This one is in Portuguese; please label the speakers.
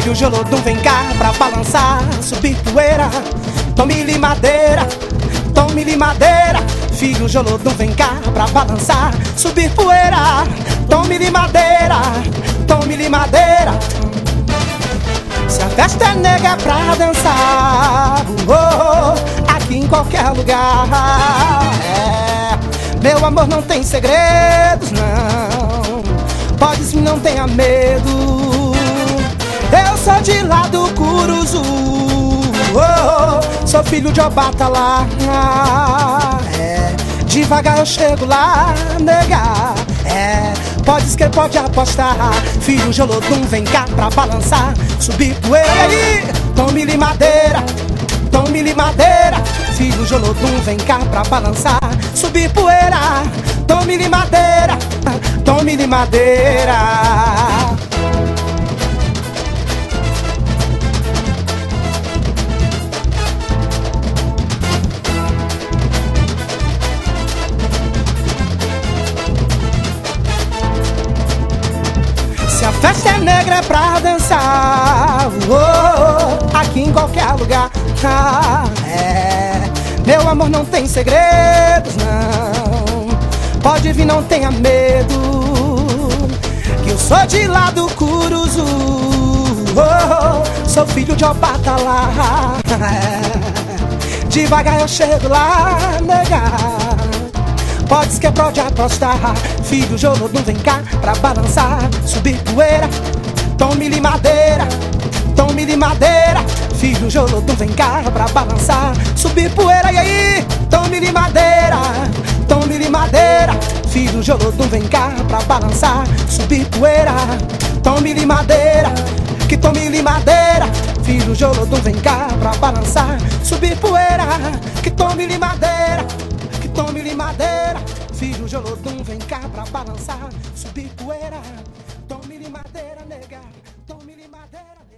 Speaker 1: filho de Olodum, vem cá pra balançar, subir poeira. Tome-lhe madeira, tome-lhe madeira. Filho de Olodum, vem cá pra balançar, subir poeira. Tome-lhe madeira, tome-lhe madeira. Se a festa é negra é pra dançar, aqui em qualquer lugar. Meu amor não tem segredos, não. Pode sim, não tenha medo. Eu sou de lá do Curuzu, sou filho de Obatalá. Devagar eu chego lá, nega. Pode apostar. Filho de Olodum, vem cá pra balançar, subir poeira. E aí, tome-lhe madeira, tome-lhe madeira. Filho de Olodum, vem cá pra balançar, subir poeira. Tome-lhe madeira, tome-lhe madeira. Se a festa é negra é pra dançar, aqui em qualquer lugar. Meu amor não tem segredos, não. Pode vir, não tenha medo, que eu sou de lá do Curuzu, sou filho de Obatalá. Devagar eu chego lá, nega. Pode apostar. Filho de Olodum, vem cá pra balançar, subir poeira. Tome-lhe madeira, tome-lhe madeira. Filho de Olodum, vem cá pra balançar, subir poeira. E aí, tome-lhe madeira, tome-lhe madeira. Filho de Olodum, vem cá pra balançar, subir poeira. Tome-lhe madeira, que tome-lhe madeira. Filho de Olodum, vem cá pra balançar, subir poeira. Que tome-lhe madeira, que tome-lhe madeira. Filho de Olodum, vem cá pra balançar, subir poeira. Tome-lhe madeira, nega, tome-lhe madeira.